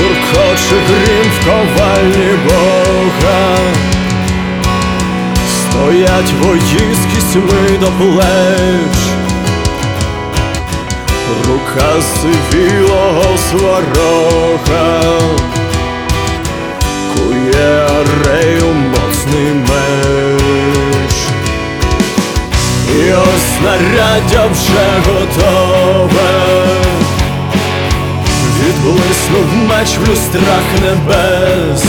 гуркоче грім в ковальні Бога, стоять вої з кісьми до плеч, рука сивілого сварога кує арею моцний меч. І ось знаряддя вже готове, відблиснув меч в люстрах небес,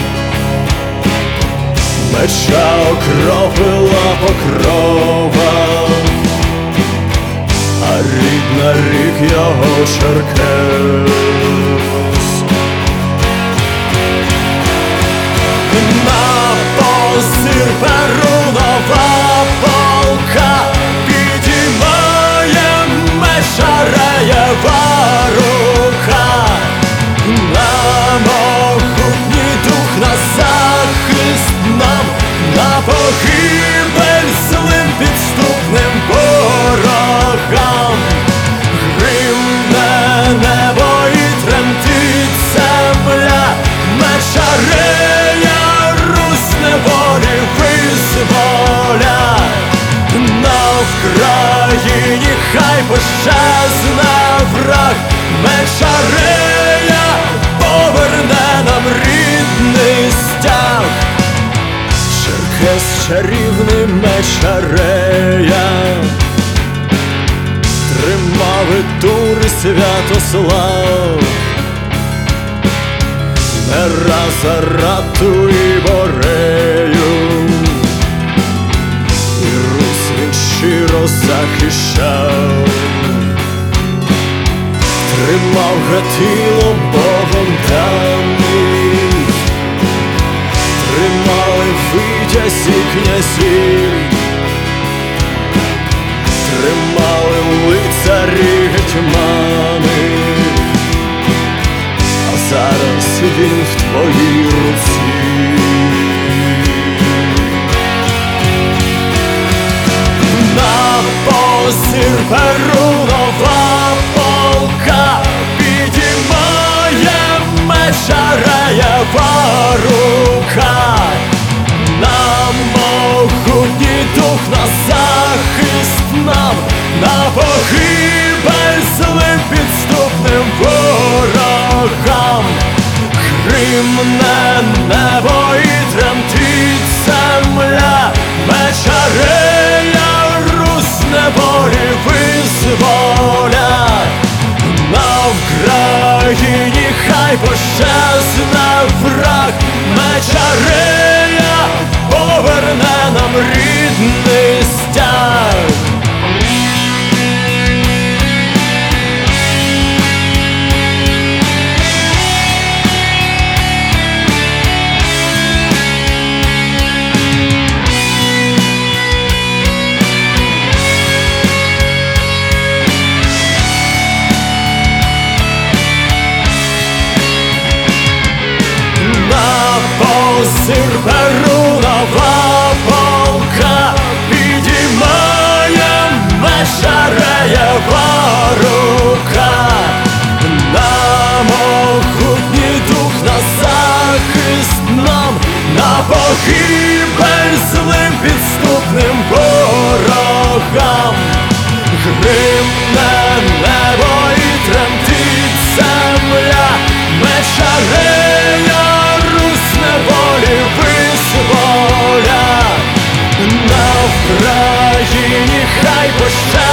меча окропила покрова, а рік на рік його черкес. На позір перунова полка підіймає меч Ареєва рука, на могутній дух, на захист нам, на погибель злим підступним ворогам. Гримне небо і тремтить земля, меч Арея Русь неволі визволя. На Вкраїні хай пощезне враг, меч Арея поверне нам рідний стяг. Черкес чарівний меч Арея тримав і Тур, і Святослав, не раз Арату і Борею, і Русь він щиро захищав. Тримав Гатило Богом даний, тримали витязь і князі, тримали лицарі гетьмани, а зараз він в твоїй руці. На позір перунова полка підіймає меч Ареєва рука, на могутній дух, на захист нам, на погибель злим підступним ворогам. Гримне небо і тремтить земля, меч Арея Русь неволі визволя. На Вкраїні хай пощезне враг, меч Арея поверне нам рідний стяг. Позір перунова полка підіймає меч Ареєва рука, на могутній дух, на захист нам, на погибель злим підступним ворогам. Гримне небо і тремтить земля, меч Арея неволі визволя. На Вкраїні хай пощезне